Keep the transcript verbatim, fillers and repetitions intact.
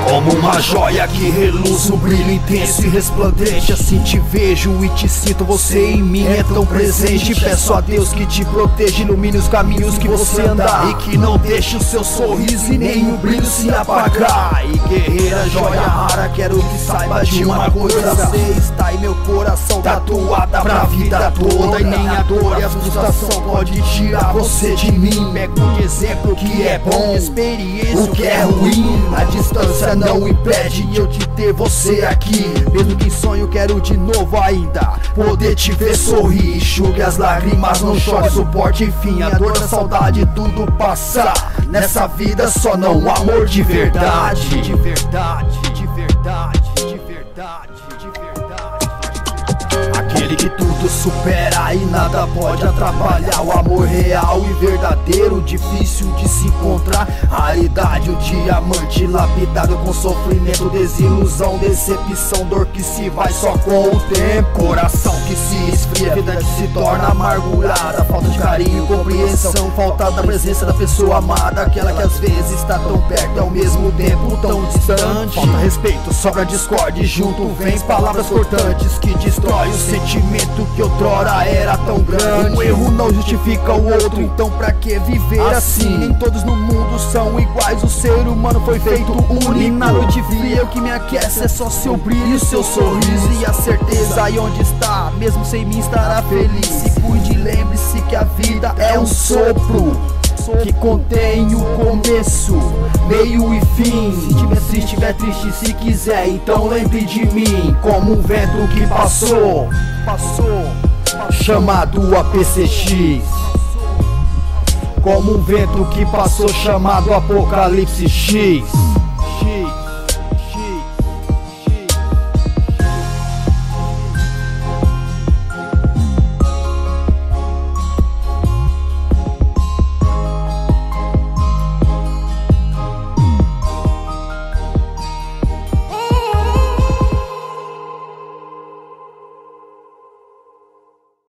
Como uma joia que reluz, um brilho intenso e resplandente. Assim te vejo e te sinto, você em mim é tão presente. Peço a Deus que te proteja, ilumine os caminhos que você andar, e que não deixe o seu sorriso e nem o brilho se apagar. E guerreira, joia rara, quero que saiba de uma coisa: você está em meu coração, tatuada pra vida toda. E nem a dor e a frustração pode tirar você de mim. Pego de exemplo o que é bom, experiência o que é ruim. A distância não impede eu de ter você aqui. Mesmo que em sonho quero de novo ainda poder te ver sorrir. Enxugue as lágrimas, não chore, suporte, enfim, a dor da saudade tudo passar. Nessa vida só não amor de verdade. De verdade, de verdade, de verdade, de verdade. Aquele que tudo supera e nada pode atrapalhar. O amor real e verdadeiro, difícil de se encontrar. Raridade, o diamante lapidado com sofrimento, desilusão, decepção, dor que se vai só com o tempo. Coração que se esfria, vida que se torna amargurada. Falta de carinho, compreensão, falta da presença da pessoa amada. Aquela que às vezes está tão perto e ao mesmo tempo tão distante. Falta respeito, sobra discórdia, junto vem palavras cortantes que destrói o sentimento que outrora era tão grande. Um erro não justifica o outro, então pra que viver assim? Nem todos no mundo são iguais, o ser humano foi feito único. E na noite fria o que me aquece é só seu brilho, seu sorriso e a certeza e onde está, mesmo sem mim estará feliz. Se cuide, lembre-se que a vida é um sopro que contém o começo, meio e fim. Se tiver triste, estiver triste, se quiser, então lembre de mim. Como um vento que passou, passou, chamado A P C X. Como um vento que passou, chamado Apocalipse X.